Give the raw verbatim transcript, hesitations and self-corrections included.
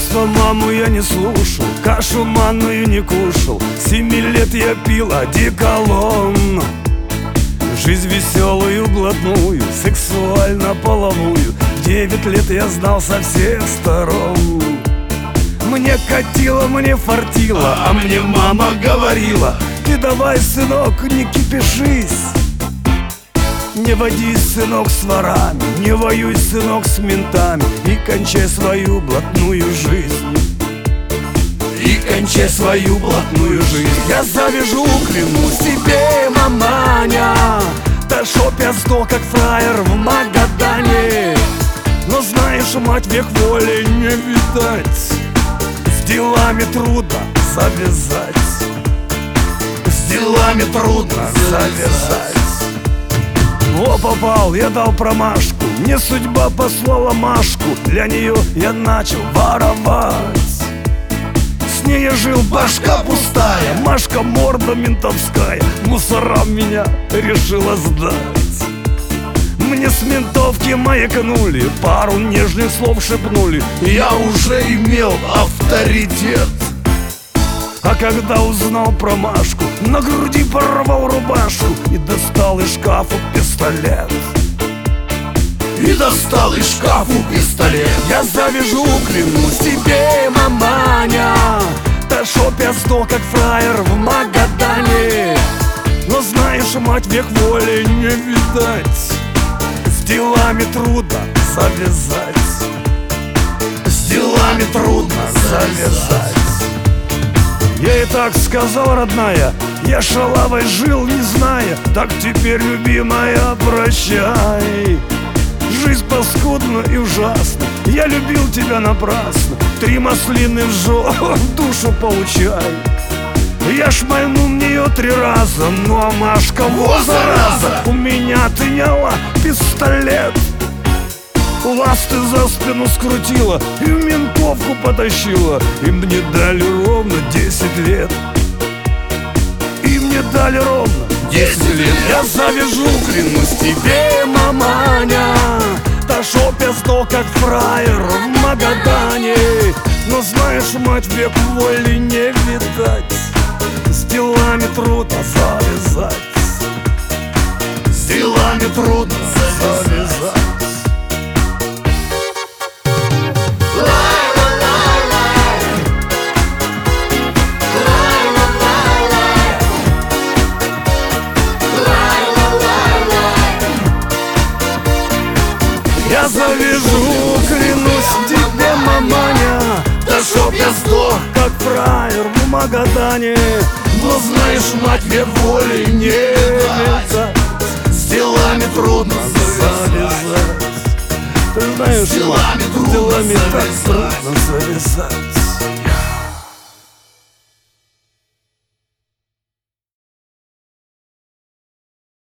детства маму я не слушал, кашу манную не кушал, с семи лет я пил одеколон. Жизнь веселую, блатную, сексуально-половую, в девять лет я знал со всех сторон. Мне катило, мне фартило, а мне мама говорила: ты давай, сынок, не кипишись, не водись, сынок, с ворами, не воюй, сынок, с ментами, и кончай свою блатную жизнь. И кончай свою блатную жизнь. Я завяжу, клянусь тебе, маманя, да чтоб я сдох, как фраер в Магадане. Но знаешь, мать, век воли не видать, с делами трудно завязать, с делами трудно завязать. О, попал, я дал промашку, мне судьба послала Машку, для нее я начал воровать. С ней я жил, башка пустая, Машка морда ментовская, мусорам меня решила сдать. Мне с ментовки маякнули, пару нежных слов шепнули, я уже имел авторитет. А когда узнал про Машку, на груди порвал рубашку и достал из шкафа пистолет. И достал из шкафа пистолет. Я завяжу, клянусь тебе, маманя, да чтоб я сдох, как фраер в Магадане. Но знаешь, мать, век воли не видать, с делами трудно завязать, с делами трудно завязать. Я и так сказал, родная, я шалавой жил, не зная, так теперь, любимая, прощай. Жизнь паскудна и ужасна, я любил тебя напрасно, три маслины в жопу, душу получай. Я шмальнул в нее три раза, ну а Машка, во зараза, у меня отняла пистолет. Ласты за спину скрутила и в ментовку потащила, и мне дали ровно десять лет. И мне дали ровно десять лет. Я завяжу, клянусь тебе, маманя, да чтоб я сдох, как фраер в Магадане. Но знаешь, мать, век воли не видать, с делами трудно завязать, с делами трудно завязать. Я завяжу, клянусь тебе, маманя, да чтоб я сдох, как фраер в Магадане. Но знаешь, мать, век воли не видать, с делами трудно завязать. Ты знаешь, с делами так трудно завязать.